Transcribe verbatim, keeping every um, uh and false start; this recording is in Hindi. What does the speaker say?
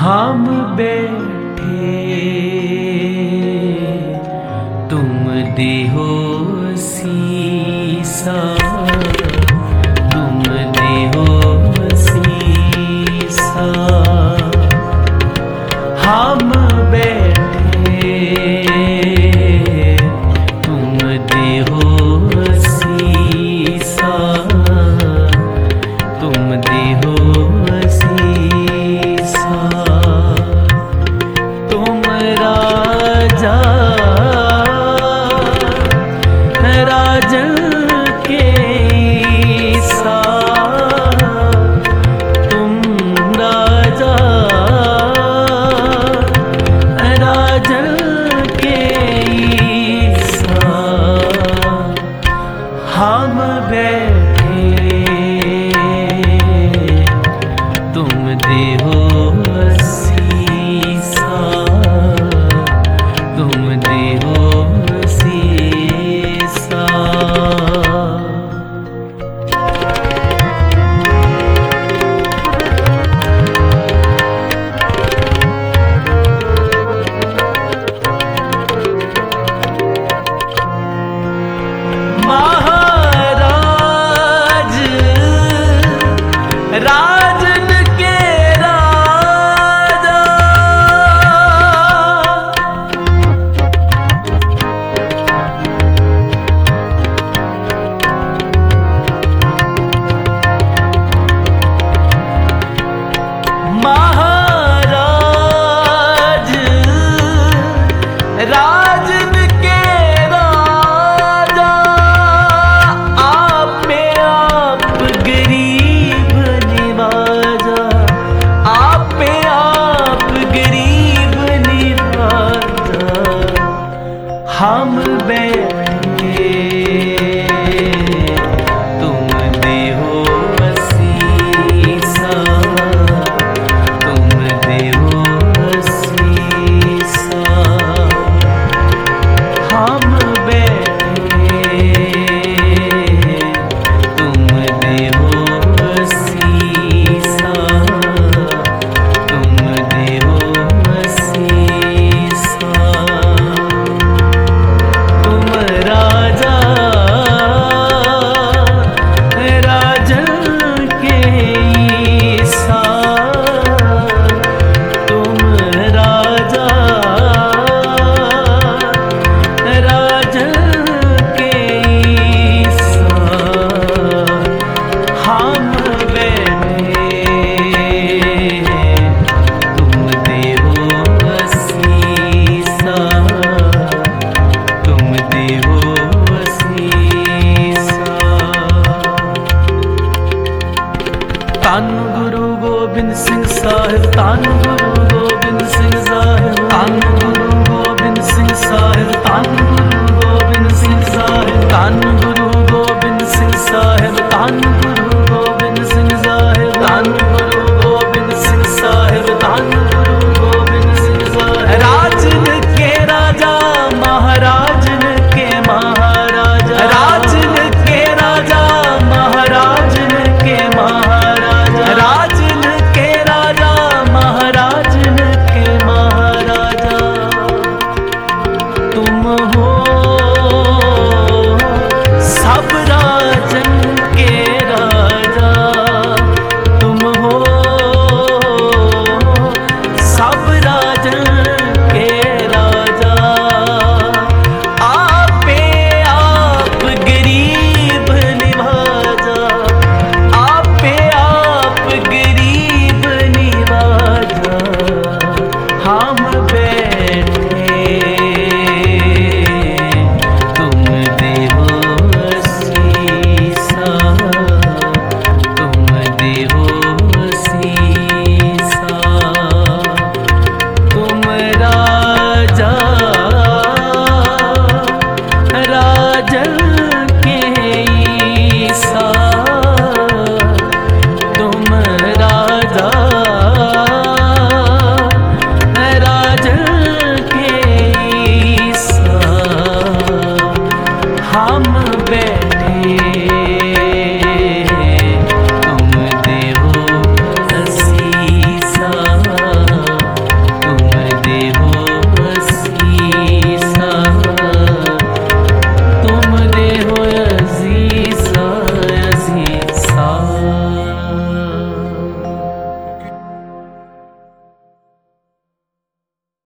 हम बैठे तुम देहो सीसा, तुम देहो सीसा। हम बैठे तुम देहो सीसा, तुम देहो सीसा। तुम राजा राजन के सा, तुम राजा राजन के सा। हम बैठे तुम देहो सीसा, तुम देहो सीसा। महाराज राजन के राजा, महाराज राजन के राजा। आप पे आप गरीब निवाजा, आप पे आप गरीब निवाजा। हम बैठे तुम देहो सीसा, तुम देहो सीसा। हम बैठे तुम देहो सीसा, तुम देहो सीसा। तुम राजा राजन के सा, तुम राजा राजन के सा। हम बैठे तुम देहो सीसा, तुम देहो सीसा। धन गुरु गोबिंद सिंह साहिब, धन गुरु गोबिंद सिंह साहिब, धन गुरु गोबिंद सिंह साहिब, धन गुरु गोबिंद सिंह साहिब, धन